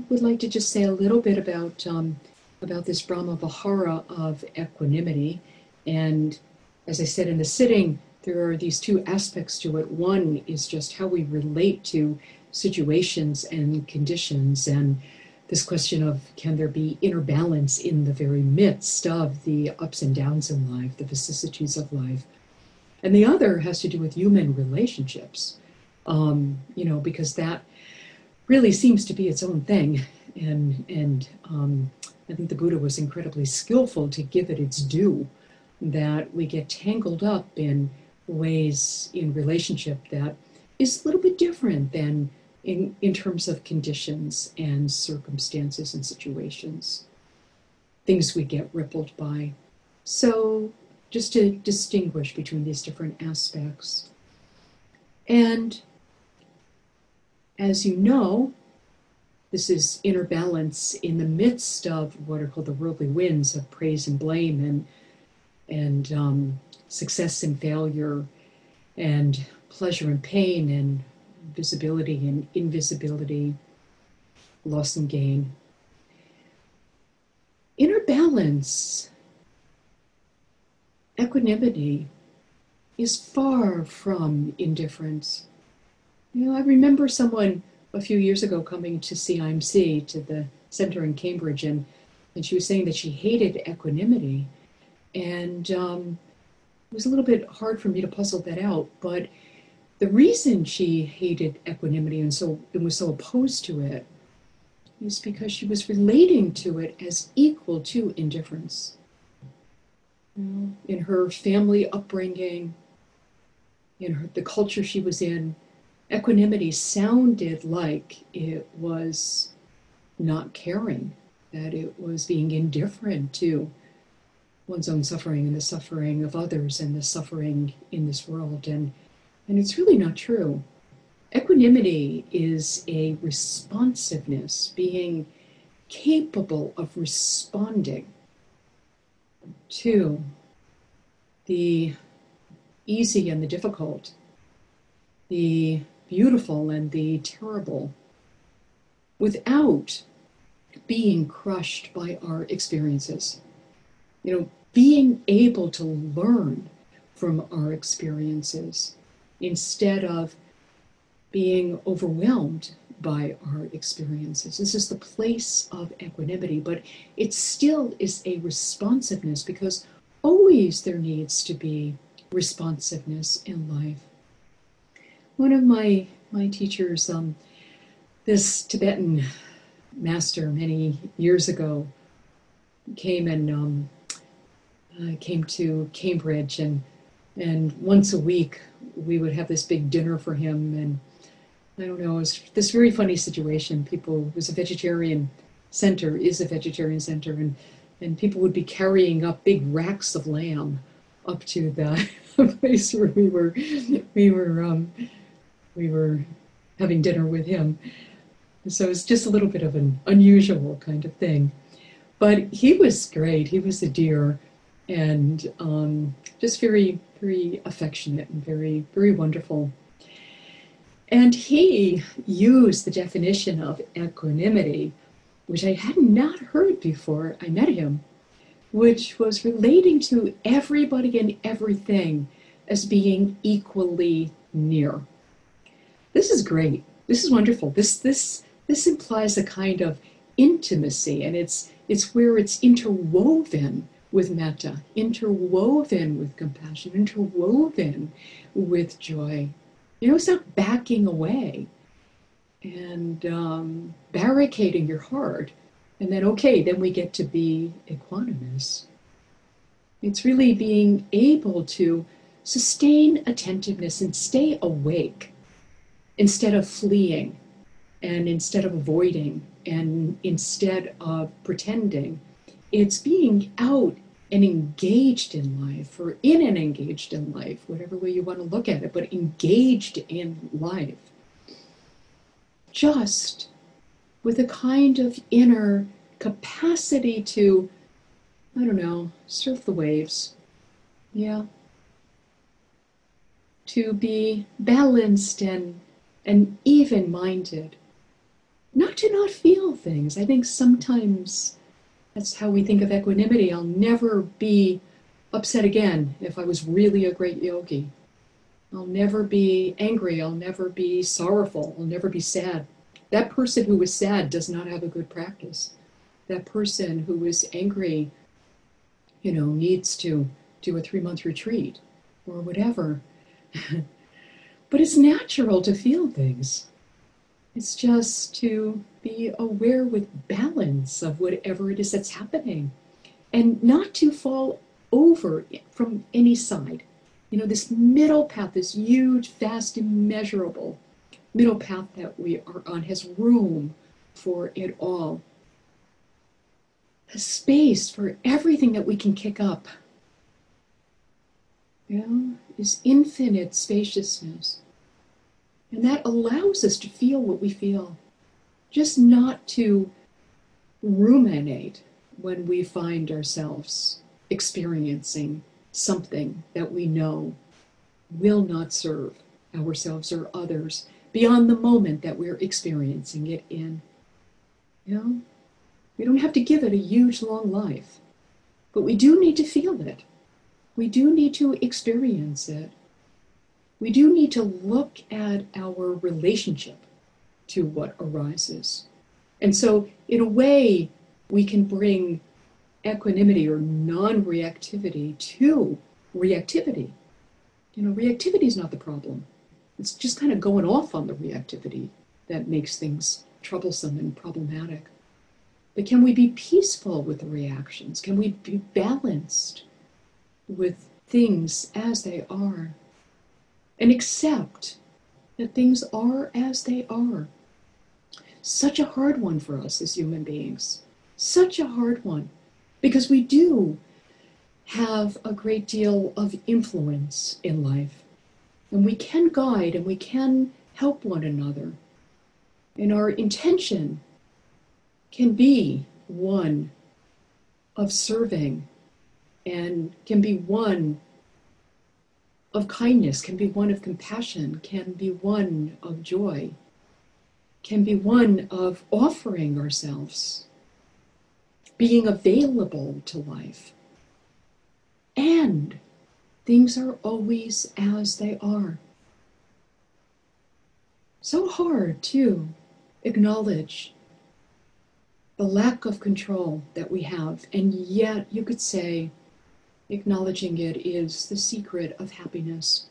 would like to just say a little bit about this Brahma Vihara of equanimity. And as I said in the sitting, there are these two aspects to it. One is just how we relate to situations and conditions, and this question of can there be inner balance in the very midst of the ups and downs in life, the vicissitudes of life. And the other has to do with human relationships, because that really seems to be its own thing. And I think the Buddha was incredibly skillful to give it its due, that we get tangled up in ways in relationship that is a little bit different than in terms of conditions and circumstances and situations, things we get rippled by. So just to distinguish between these different aspects. And as you know, this is inner balance in the midst of what are called the worldly winds of praise and blame and success and failure and pleasure and pain and visibility and invisibility, loss and gain. Inner balance, equanimity, is far from indifference. I remember someone a few years ago coming to CIMC, to the center in Cambridge, and she was saying that she hated equanimity. And it was a little bit hard for me to puzzle that out, but the reason she hated equanimity and was so opposed to it is because she was relating to it as equal to indifference. In her family upbringing, in the culture she was in, equanimity sounded like it was not caring, that it was being indifferent to one's own suffering and the suffering of others and the suffering in this world. And it's really not true. Equanimity is a responsiveness, being capable of responding to the easy and the difficult, the beautiful and the terrible, without being crushed by our experiences. Being able to learn from our experiences instead of being overwhelmed by our experiences. This is the place of equanimity, but it still is a responsiveness, because always there needs to be responsiveness in life. One of my teachers, this Tibetan master many years ago, came to Cambridge, and once a week we would have this big dinner for him. And I don't know, it was this very funny situation. It was a vegetarian center, and people would be carrying up big racks of lamb up to the place where we were having dinner with him. So it's just a little bit of an unusual kind of thing. But he was great. He was a dear, and just very, very affectionate and very, very wonderful. And he used the definition of equanimity, which I had not heard before I met him, which was relating to everybody and everything as being equally near. This is great. This is wonderful. This implies a kind of intimacy, and it's where it's interwoven with metta, interwoven with compassion, interwoven with joy. It's not backing away and barricading your heart, and then we get to be equanimous. It's really being able to sustain attentiveness and stay awake instead of fleeing and instead of avoiding and instead of pretending. It's being out and engaged in life, or in and engaged in life, whatever way you want to look at it, but engaged in life. Just with a kind of inner capacity to, surf the waves. Yeah. To be balanced and even-minded not to not feel things. I think sometimes that's how we think of equanimity. I'll never be upset again if I was really a great yogi. I'll never be angry. I'll never be sorrowful. I'll never be sad. That person who is sad does not have a good practice. That person who is angry, needs to do a 3-month retreat or whatever. But it's natural to feel things. It's just to be aware with balance of whatever it is that's happening and not to fall over from any side. This middle path, this huge, vast, immeasurable middle path that we are on has room for it all. Has space for everything that we can kick up. Is infinite spaciousness. And that allows us to feel what we feel. Just not to ruminate when we find ourselves experiencing something that we know will not serve ourselves or others beyond the moment that we're experiencing it in. We don't have to give it a huge, long life, but we do need to feel it. We do need to experience it. We do need to look at our relationship to what arises. And so, in a way, we can bring equanimity or non-reactivity to reactivity. Reactivity is not the problem. It's just kind of going off on the reactivity that makes things troublesome and problematic. But can we be peaceful with the reactions? Can we be balanced with things as they are? And accept that things are as they are. Such a hard one for us as human beings. Such a hard one. Because we do have a great deal of influence in life. And we can guide and we can help one another. And our intention can be one of serving and can be one of kindness, can be one of compassion, can be one of joy, can be one of offering ourselves, being available to life. And things are always as they are. So hard to acknowledge the lack of control that we have, and yet you could say acknowledging it is the secret of happiness.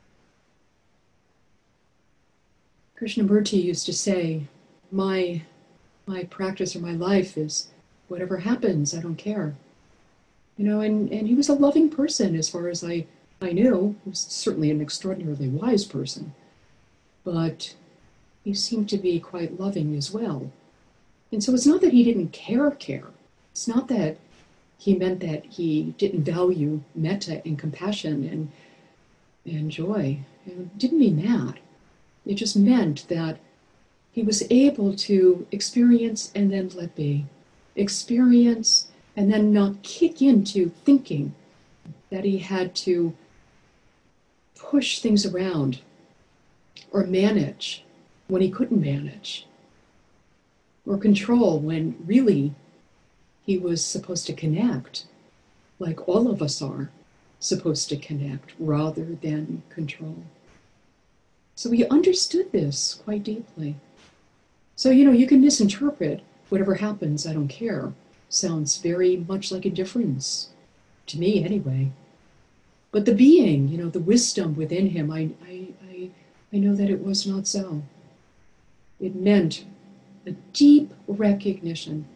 Krishnamurti used to say, my practice or my life is whatever happens, I don't care. And he was a loving person as far as I knew. He was certainly an extraordinarily wise person, but he seemed to be quite loving as well. And so it's not that he didn't care. It's not that he meant that he didn't value metta and compassion and joy. It didn't mean that. It just meant that he was able to experience and then let be. Experience and then not kick into thinking that he had to push things around or manage when he couldn't manage, or control when really he was supposed to connect, like all of us are supposed to connect, rather than control. So he understood this quite deeply. So, you can misinterpret whatever happens, I don't care. Sounds very much like indifference, to me anyway. But the being, the wisdom within him, I know that it was not so. It meant a deep recognition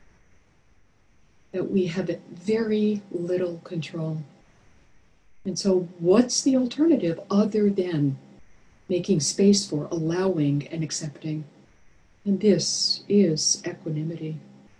that we have very little control. And so what's the alternative other than making space for allowing and accepting? And this is equanimity.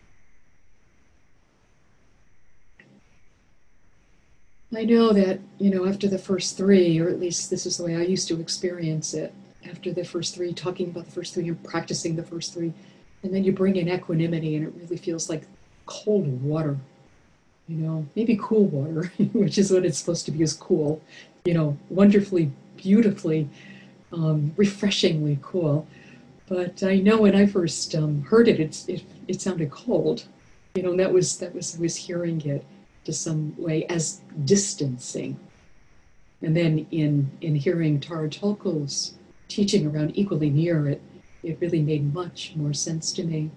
I know that, after the first three, or at least this is the way I used to experience it, after the first three, talking about the first three and practicing the first three, and then you bring in equanimity and it really feels like cold water, maybe cool water, which is what it's supposed to be, is cool, wonderfully, beautifully, refreshingly cool. But I know when I first heard it, it sounded cold. And that was I was hearing it to some way as distancing. And then in hearing Tara Tolko's teaching around equally near, it really made much more sense to me.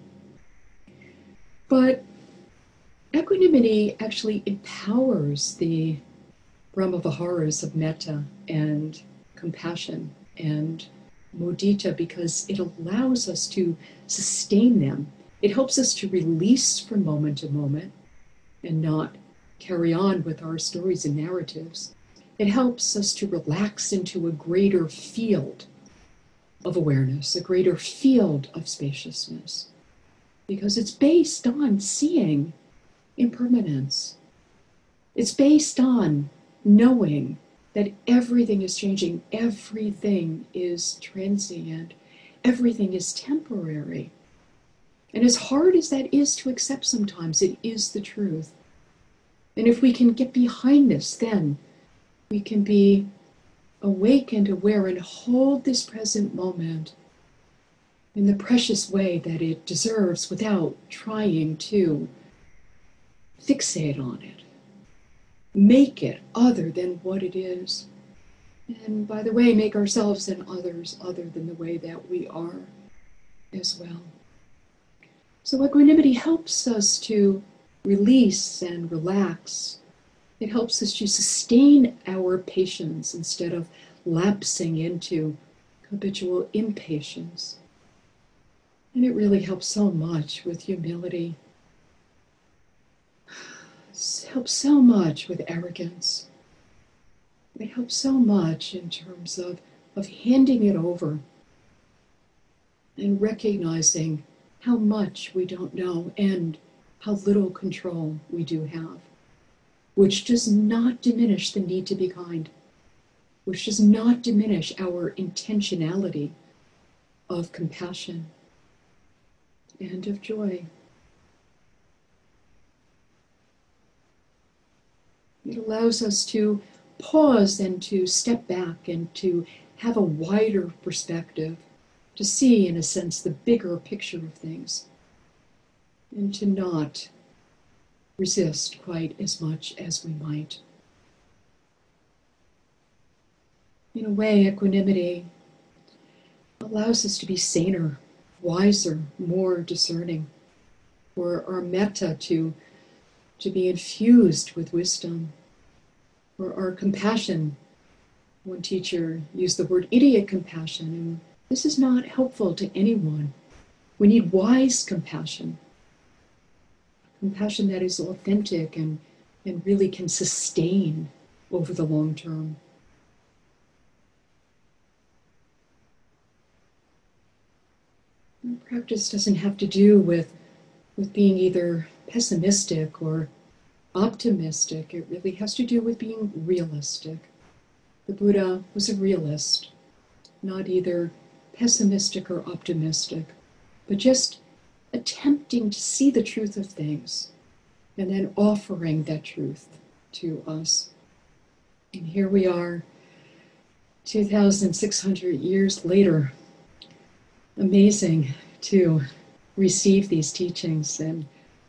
But equanimity actually empowers the Brahma Viharas of metta and compassion and mudita because it allows us to sustain them. It helps us to release from moment to moment and not carry on with our stories and narratives. It helps us to relax into a greater field of awareness, a greater field of spaciousness, because it's based on seeing impermanence. It's based on knowing that everything is changing, everything is transient, everything is temporary. And as hard as that is to accept sometimes, it is the truth. And if we can get behind this, then we can be awake and aware and hold this present moment in the precious way that it deserves without trying to fixate on it, make it other than what it is. And by the way, make ourselves and others other than the way that we are as well. So equanimity helps us to release and relax. It helps us to sustain our patience instead of lapsing into habitual impatience. And it really helps so much with humility. It helps so much with arrogance. It helps so much in terms of handing it over and recognizing how much we don't know and how little control we do have, which does not diminish the need to be kind, which does not diminish our intentionality of compassion and of joy. It allows us to pause and to step back and to have a wider perspective, to see, in a sense, the bigger picture of things, and to not resist quite as much as we might. In a way, equanimity allows us to be saner, wiser, more discerning, for our metta to be infused with wisdom, or our compassion. One teacher used the word idiot compassion, and this is not helpful to anyone. We need wise compassion, compassion that is authentic and really can sustain over the long term. And practice doesn't have to do with being either pessimistic or optimistic. It really has to do with being realistic. The Buddha was a realist, not either pessimistic or optimistic, but just attempting to see the truth of things and then offering that truth to us. And here we are, 2,600 years later. Amazing to receive these teachings and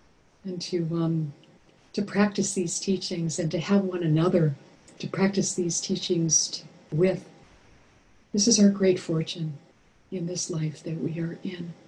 to practice these teachings and to have one another to practice these teachings with. This is our great fortune in this life that we are in.